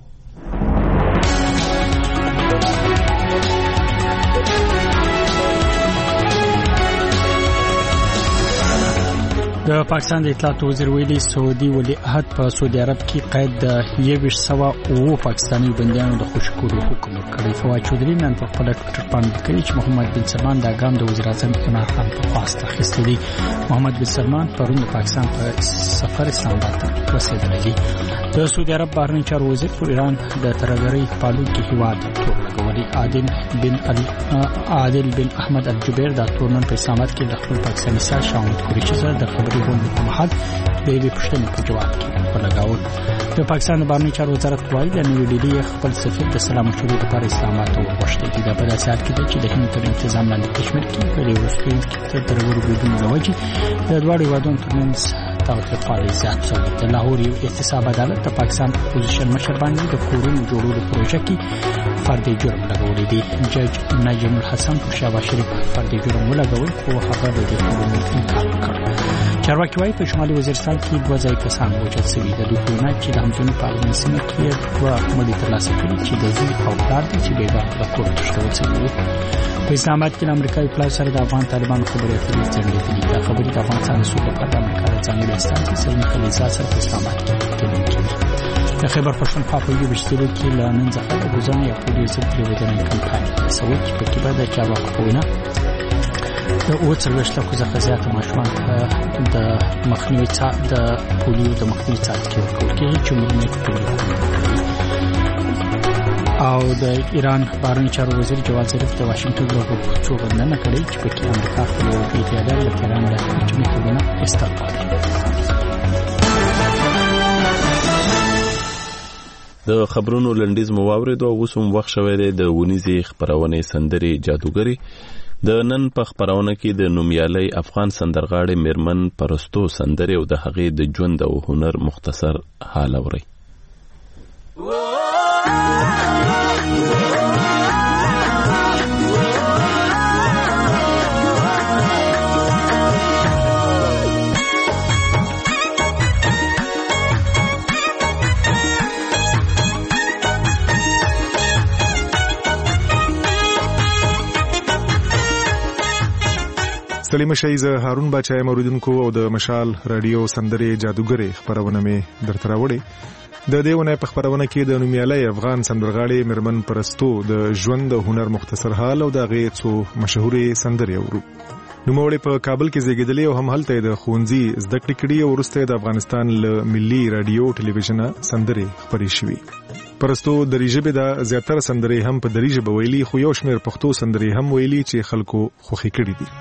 Speaker 2: د پاکستان د اطلاعات وزیر ویلي سعودي ولی عهد په سعودي عرب کې قید د یوش سوا او پاکستاني بندیانو د خوشکولو حکم ورکړی. فواد چودري نن په خپل ټویټر باندې کړی چې محمد بن سلمان د ګام د وزیر اعظم عمران خان په خواست اخیستی دی. محمد بن سلمان پرون د پاکستان په سفر اسلام آباد ته رسیدلی دی. د سعودي عرب بهرنی چارو وزیر پر ایران د ترهګرۍ پالونکي هیواد تور لګولي. عادل بن عادل بن احمد الجبیر د تورنن په اسلام آباد کې د خپل پاکستاني سر شاوند کوي چې د خبري غونډې په مهال د یوې پوښتنې په جواب کې ولګاول. د پاکستان د بهرنی چارو وزارت وايي د نوې ډیلي خپل سفیر د سلام مشورې لپاره اسلام آباد ته وغوښتل دي. دا په داسې حال کې ده چې د هند تر انتظام لاندې کشمیر کې په یو وروستیو کې تر درغورو بریدونو له وجې د دواړو هېوادونو ترمنځ تاوتریخوالی زیات شوی. د لاهور یو احتساب عدالت د پاکستان اپوزیشن مشر باندې د کورونو جوړولو پروژه کې فردي جرم لګولی دی. جج نجم الحسن پر شهباز شریف فردي جرم ولګول خو هغه د دې کورونو انکار وکړ. چارواکي وايي په شمالي وزیرستان کې دوه ځای کسان وژل شوي. د دوی په وینا چې د همدونو په افغاني سیمه کې دوه مړي ترلاسه کړي چې د زوی او پلار دي چې بېګا د کور تښتول شوي وو. په اسلام آباد کې د امریکایي پلاوي سره د افغان طالبانو خبرې اترې ځنډېدلې. دا خبرې د افغانستان د سولې لپاره د امریکا د ځانګړي استازي سلمي خلیلزاد سره په اسلام آباد کې تلل کېږي. د خیبر پښتونخوا په یو ویشتلو کې له نن څخه د ګوزنې یا پولیو ضد تلویزیوني کمپاین سوي چې په کې به د چارواکو په وینا د اووه څلوېښت لکو څخه زیاته ماشومان د مخنیوي د پولیو د مخنیوي څاڅکي ورکول کېږي چې عمومي پولیو او د ایران بهرنی چارو وزیر جواد ظریف د واشنګټن له غوښتنو غوښتنه کړې چې په کې امریکا خپل پیډیاډر له ایران له کومې ټولنه استعفا کړي.
Speaker 1: د خبرونو لنډیز مو واورېدو. اوس هم وخت شوی دی د ونیزې خپرونې سندرې جادوګري. د نن په خپرونه کې د نومیالۍ افغان سندرغاړې میرمن پرستو سندرې او د هغې د ژوند او هنر مختصر حال اورئ.
Speaker 12: سلیم شایزه هارون بچای موریدونکو او د مشال رادیو سندرې جادوګري خبرونه می درته راوړي. د دې ونه په خبرونه کې د نومیالۍ افغان سندرغاړې میرمن پرستو د ژوند او هنر مختصر حال او د هغې څو مشهورې سندرې اورو. نوموړې په کابل کې زیږېدلې او هم هلته د ښوونځي زده کړې کړي او وروسته د افغانستان له ملي رادیو ټلویزیون سندرې خپرې شوې. پرستو دري ژبې د زیاتره سندرې هم په دري ژبه ویلي خو یو شمېر پښتو سندرې هم ویلي چې خلکو خوښې کړي دي.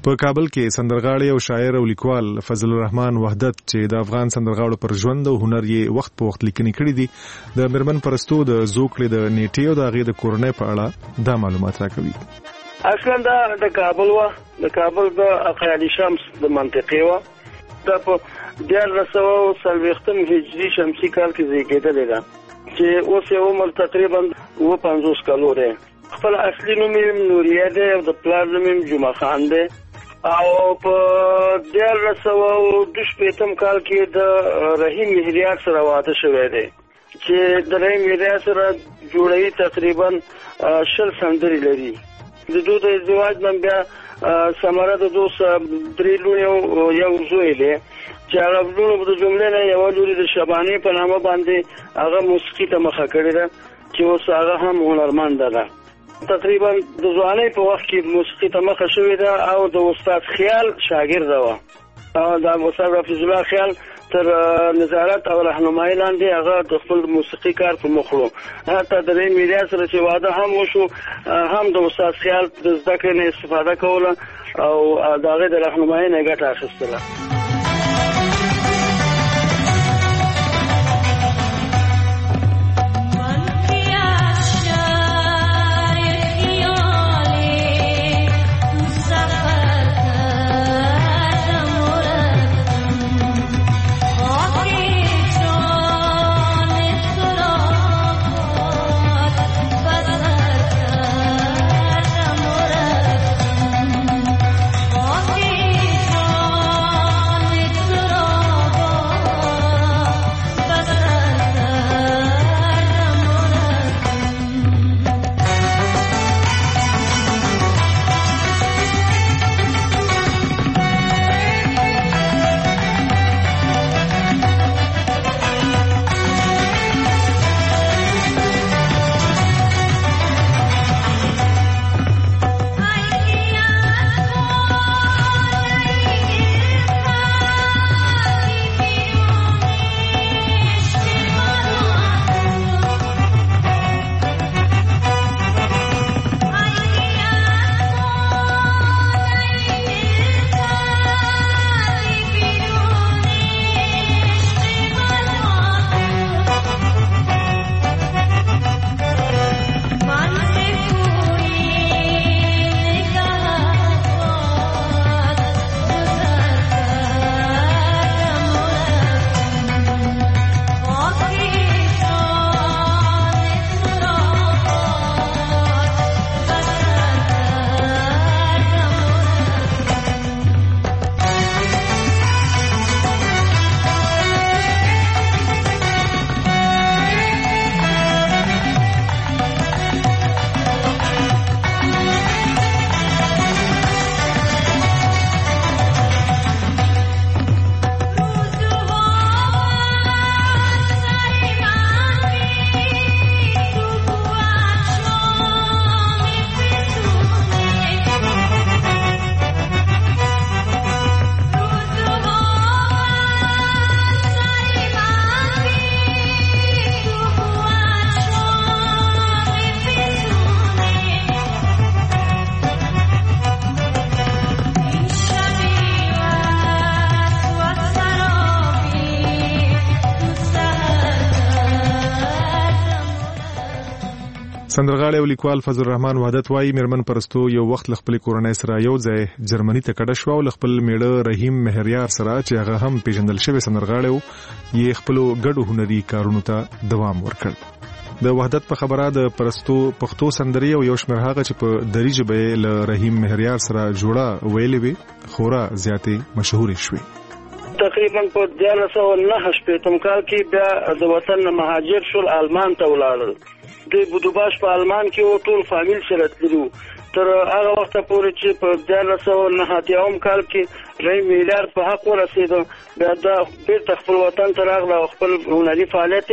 Speaker 12: په کابل کې سندرغاړی او شاعر او لیکوال فضل الرحمن وحدت چې د افغان سندرغاړو پر ژوند او هنر یې وخت په وخت لیکنې کړې دي د مرمن پرستو د زوکړې د نیټې او د هغې د کورنۍ په اړه دا معلومات راکوي.
Speaker 3: اصلا دا د کابل و د کابل د اقیال شمس د منطقې و دا په دیارلس سوه څلوېښتم هجري شمسي کال کې زیږېدلې ده چې اوس یې عمر تقریبا اووه پنځوس کالو دی. خپل اصلي نوم یې نوریه دی او د پلار نوم یې جمعه خان دی او په دیارلس سوه دوه شپېتم کال کې د رحیم مهریار سره واده شوی دی چې د رحیم مهریار سره جوړوي تقریبا شل سندرې لري. د دوی د ازدواج نه بیا ثمره د دوی درې لوڼې یو زوی دی چې هغه لوڼو د جملې نه یوه لوري د شبانې په نامه باندې هغه موسیقي ته مخه کړې ده چې اوس هغه هم هنرمنده ده. تقریبا د ځوانۍ په وخت کې موسیقي ته مخه شوې ده او د استاد خیال شاګرده وه. د استاد حفیظ الله خیال تر نظارت او رهنمایي لاندې هغه د خپل موسیقي کار په مخ وړو. حتی د رحیم مهریار سره چې واده هم وشو هم د استاد خیال د زده کړې نه استفاده کوله او د هغې د رهنمایي نه ګټه اخیستله.
Speaker 12: سندرغاړی او لیکوال فضل الرحمن وحدت وايي مرمن پرستو یو وخت ل خپل کورنۍ سره یو ځای جرمني ته کډه شو او ل خپل میړه رحیم مهریار سره چې هغه هم پیژندل شوی سندرغاړی وو یې خپل ګډو هنري کارونو ته دوام ورکړ. د وحدت په خبره د پرستو پښتو سندري او یو شمېر هغه چې په دری ژبه ل رحیم مهریار سره جوړه ویلې وي خورا زیاتې مشهور شوې.
Speaker 3: تقریبا په دیارلس سوه نهه شپېتم کال کې بیا د وطن مهاجر شول آلمان ته ولاړل. د بودوباش په آلمان کې ټول فامیل سره تللو تر هغه وخت پورې چې په دیارلس سوه نهه اتیاوم کال کې رحیم مهریار په حق ورسېده بیا دا بیرته خپل وطن ته راغله او خپل هنري فعالیت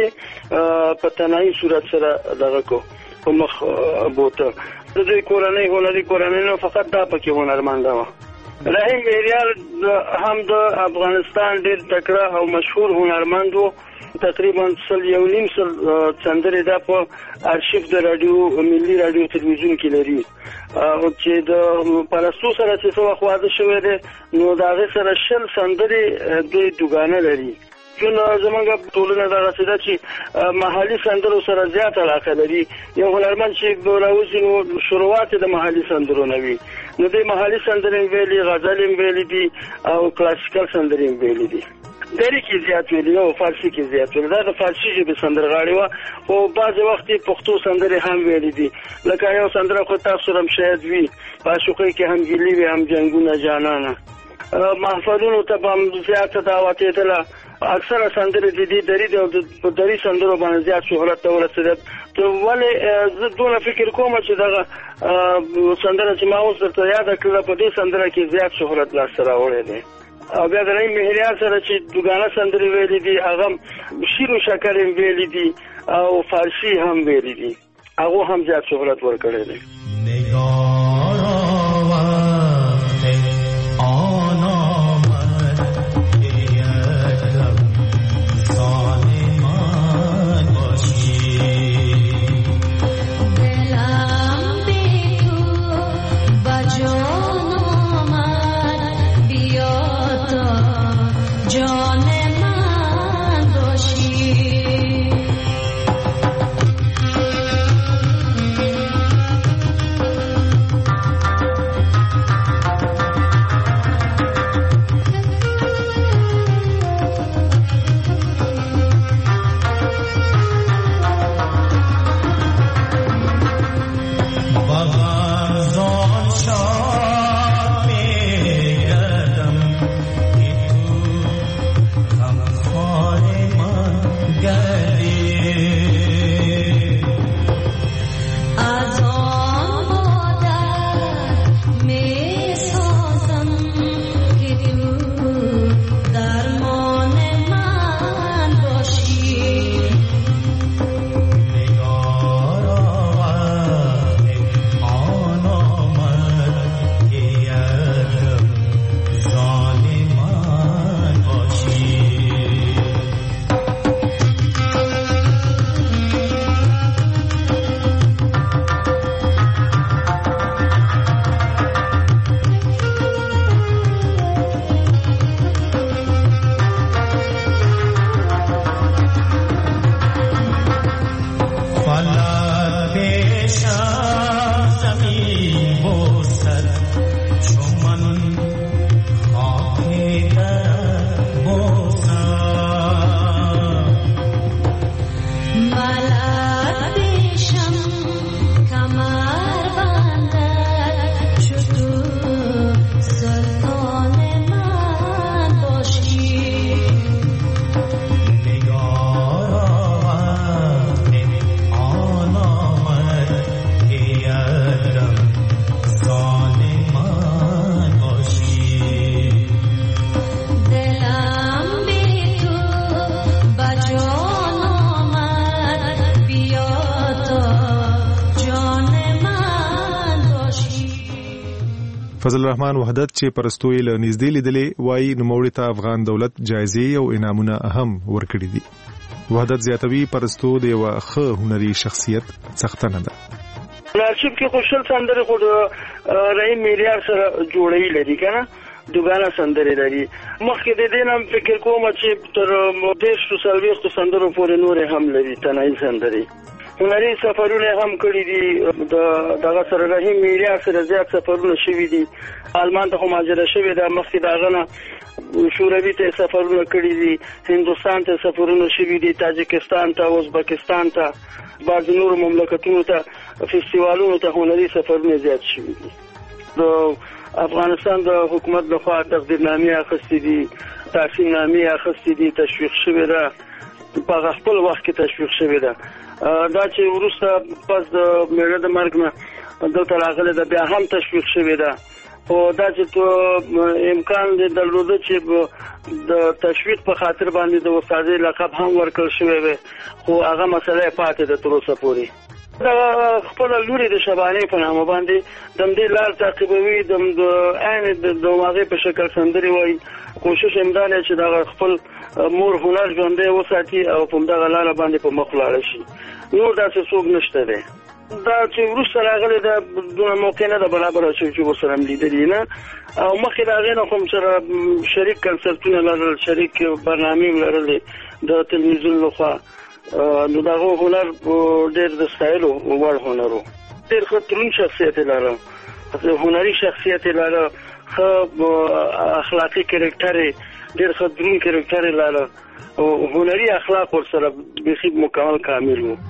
Speaker 3: په تنهایي صورت سره دغه کو په مخ بوته. د دوی کورنۍ هنري کورنۍ نه فقط دا پکې هنرمنده وه. رحیم میریار هم د افغانستان ډیر تکړه او مشهور هنرمند وو. تقریبا سل یو نیم سل سندرې دا په ارشیف د رادیو ملي رادیو تلویزیون کې لري او چې د پرستو سره چې څو خواده شوی دی نو دا غي سره شل سندرې د دوګانه لري. چون زمونږ ټولنه دا رسیده چې محلي سندرو سره زیات علاقه لري. یو هنرمند چې راوځي نو شروعات د محلي سندرو نه وي نو د محلي سندرې ویلي غزل ویلي دي او کلاسیکل سندرې ویلي دي. دری کې زیات ویلي او فارسی کې زیات ویلي. دا د فارسی ژبې سندرغاړي وه او بعضې وخت پښتو سندرې هم ویلي دي. لکه یو سندره خو تاسو هم شاید وي په عاشقۍ کې هم ګیلې وي هم جنګونه جانانه. محفلونو ته به هم زیاته دعوتېدله. اکثره سندرې د دې دري د دري سندرو باندې زیات شهرت ته ورسېدل. ولې زه دونه فکر کوم چې دغه سندره چې ما اوس درته یاده کړله په دې سندره کې زیات شهرت لاسته راوړی دی. او بیا د رحیم مهریار سره چې دوګانه سندرې ویلي دي هغه شیر و شکر هم ویلي دي او فارسی هم ویلي دي. هغه هم زیات شهرت ورکړی دی.
Speaker 12: فضل الرحمن وحدت چې پرستوی له نږدې لیدلې وایي نوموړي ته افغان دولت جایزې او انعامونه هم ورکړي دي. وحدت زیاتوي پرستو د یو ښه هنري شخصیت څښتنه ده.
Speaker 3: ارشیف کې خوشل سندرې خو د رحیم میریار سره جوړې لري کنه دوګانه سندرې لري. مخکې د دې نام فکر کوم چې تر دیش تو سلويخت سندرو پورې نور هم لري تنهایی سندرې. هنري سفرونه هم کړی دي د دغه سره رحیم میریار سره زیات سفرونه شوي دي. آلمان ته مهاجره شوی دا مخکې داغه نه شوروي ته سفرونه کړی دي. هندوستان ته سفرونه شوي دي. تاجکستان ته ازبکستان ته بعض نور مملکتونو ته فستیوالونو ته هنري سفرونه زیات شوي دي. د افغانستان د حکومت لخوا تقدیرنامې اخیستې دي تحسین نامې اخیستې دي تشویق شوې ده په خپل وخت کې تشویق شوې ده. دا چې وروسته پس د میړه د مرګ نه دلته راغلی ده بیا هم تشویق شوې ده او دا چې تو امکان دی درلوده چې د تشویق په خاطر باندې د استادۍ لقب هم ورکړل شوی وي خو هغه مسله پاتې ده تر اوسه پورې. دا خپل لوري د شبانه په نامه باندې دم دې لار تعقیبوي دم د عین د دوغه په شکل سندري وای کوشش امدانه چې دا خپل مور هنر ژوندې وساتي او په دغه لار باندې په مخ لاړ شي. نو دا څه څوک نشته دی دا چې وروسته راغلی دا دونه موقع نه ده برابره شوې چې ورسره هم لیدلي نه او مخکې د هغې نه خو م سره شریک کنسرتونه لرل شریک برنامې م لرلې د تلویزیون لخوا نو د هغه هنر ډېر د ستایلو وړ هنر و. ډېر ښه ترون شخصیت یې لره هنري شخصیت یې لره ښه اخلاقي کرکټر یې ډېر ښه دروند کرکټر یې لره او هنري اخلاق ورسره بیخي مکمل کامل و.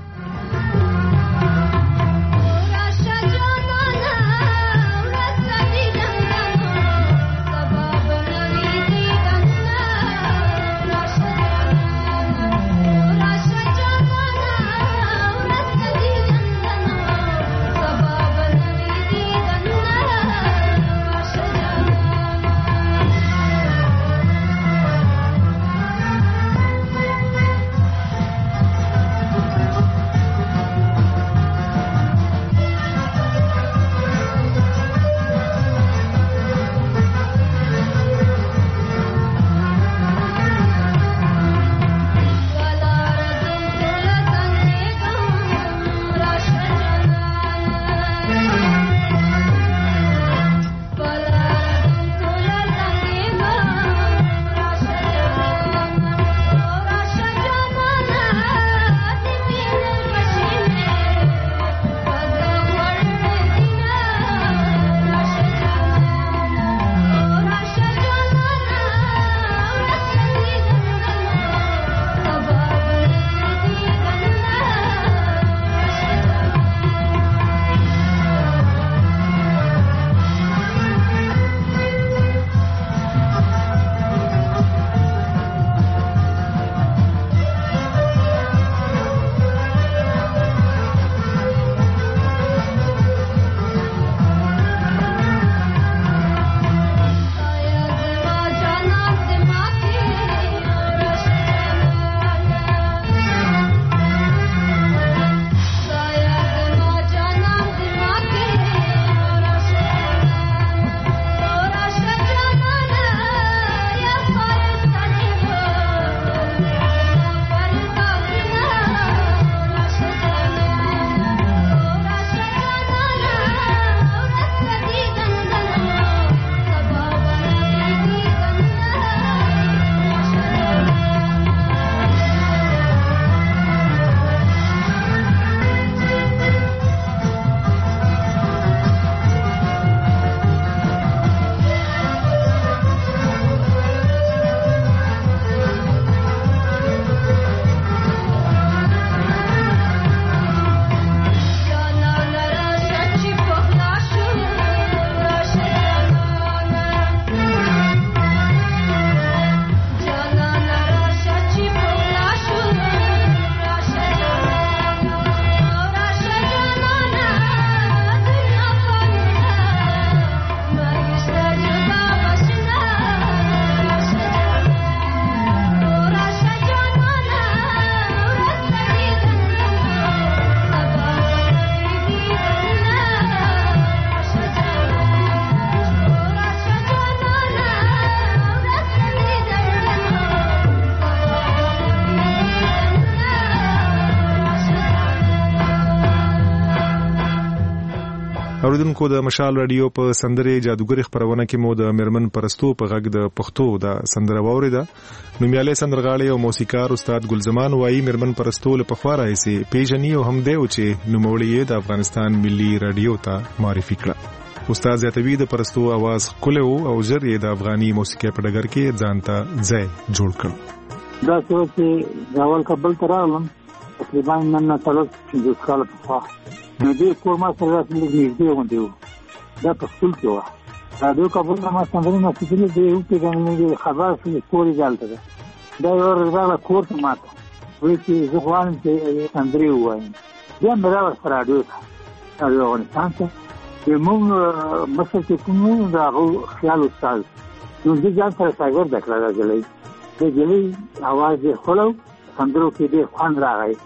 Speaker 12: اوریدونکو د مشال رادیو په سندري جادوګری خبرونه کې مو د مرمن پرستو په غږ د پښتو د سندره واوریده. نومیاله سندرغاړي او موسیقار استاد ګلزمان وایي مرمن پرستو له پخواره هي پیژنې او هم دی چې نوموړی د افغانستان ملي رادیو ته معرفي کړ. استاد زیاتوی د پرستو आवाज کولو او ژر د افغاني موسیقي په ډګر کې ځانته ځای جوړ کړ.
Speaker 7: دا چې راول کابل ته راغلم تقریبا نن تلوس د کال په نو دې کور ما سره راځي نږدې وندیو دا په خپل کې و راډیو کابل ما څنګه نه ستړي دی او په ګڼې خبر څه کوري ځالته دا یو راغله کور ته ماته وایي چې زه غواړم چې سندري وایم بیا مې راوړ راډیو ته راډیو افغانستان ته موږ مسله چې کومو دا خیال استاد نو دې ځان سره څنګه دکړه راځلې دې جلې आवाज یې خلو سندرو کې دې خوان راغی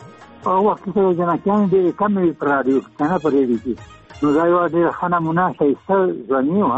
Speaker 7: او وخت کې جنکان دې کم وی پر راډیو کنه پر دې دي نو دا یو ډېر خانه مناسبه څه ځنی و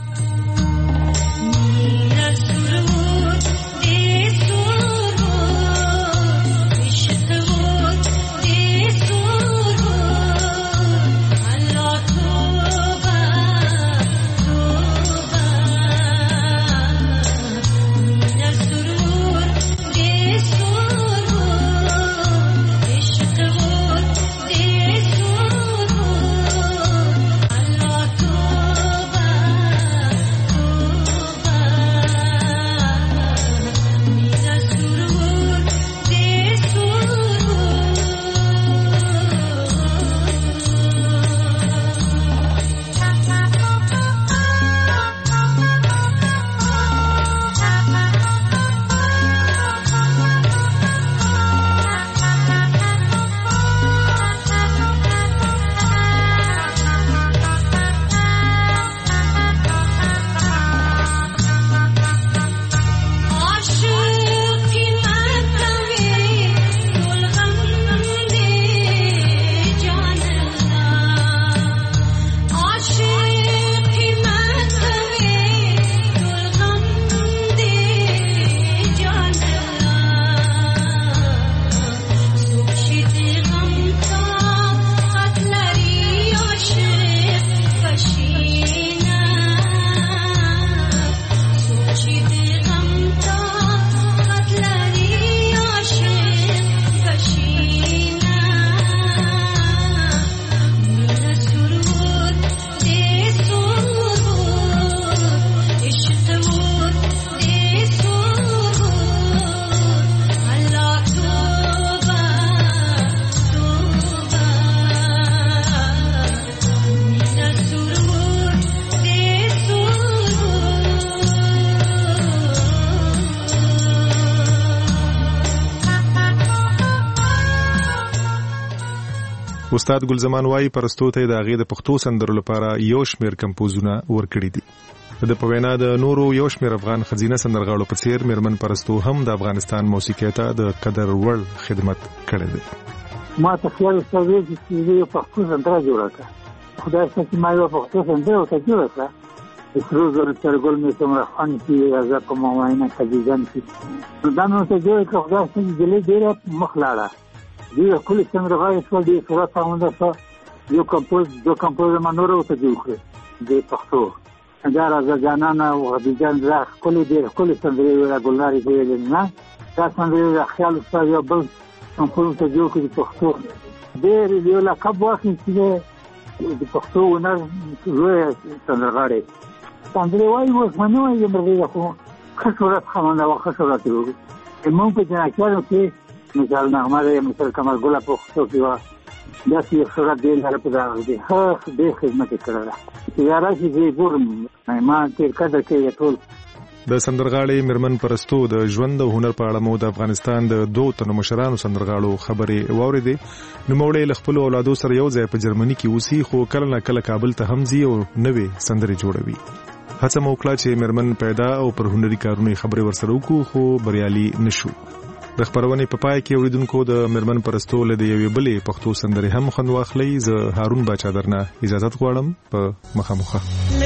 Speaker 8: استاد ګل زمان وايي پرستو ته د هغې د پښتو سندرو لپاره یو شمېر کمپوزونه ورکړي دي. د په وینا د نورو یو شمېر افغان ښځینه سندرغاړو په څېر میرمن پرستو هم د افغانستان موسیقۍ ته د قدر وړ خدمت کړی دی.
Speaker 7: ما ته خیال استوي چې یو پښتو سندره جوړه کړه. خدای چې ما یو پښتو سندره ورته جوړه کړه. د سرو زرو چرګل مې څومره خوند کړي زه په موایینه خدیجان کړي نو دا مې ورته جوړه کړه. خدای چې جلې ډېره مخ لاړه دې کله څنګه راغی ټول دې سره تاونده سره یو کمپوز دو کمپوز منور او ته جوړ کړ دې پښتو دا راځه جانانه او خدیجان راخ کله دې کله څنګه ویل ګلناري دې نه دا څنګه خیال ستاسو یو بل کمپوز ته جوړ کړی پښتو دې یو لا کبو چې د پښتو ونر زوی څنګه غاړي څنګه وایي وو منو یې مرګه خو خسرت خمنه وخسرت یو موږ په ځانګړو کې مثال نغمه ده مثال کمال ګل پښتو کې وا دا چې خسرت دی لاره په دغه دي ها دې خدمت کړل چې راځي چې ګورم ما تیر کده کې ټول
Speaker 8: د سندرغاړي میرمن پرستو د ژوند او هنر په اړه مو د افغانستان د دوه تنو مشرانو سندرغاړو خبرې واوریدې. نو موړې له خپل اولادو سره یو ځای په جرمني کې اوسي خو کله نه کله کابل ته هم ځي او نوې سندرې جوړوي. هڅه مو وکړه چې میرمن پیدا او پر هنري کارونو خبرې ورسره وکړو خو بریالي نشو. د خبرونې په پای کې اوریدونکو د میرمن پرستو له یوې بلې پښتو سندرې هم خوند واخلئ. زه هارون باچا درنه اجازه غواړم په مخامخه.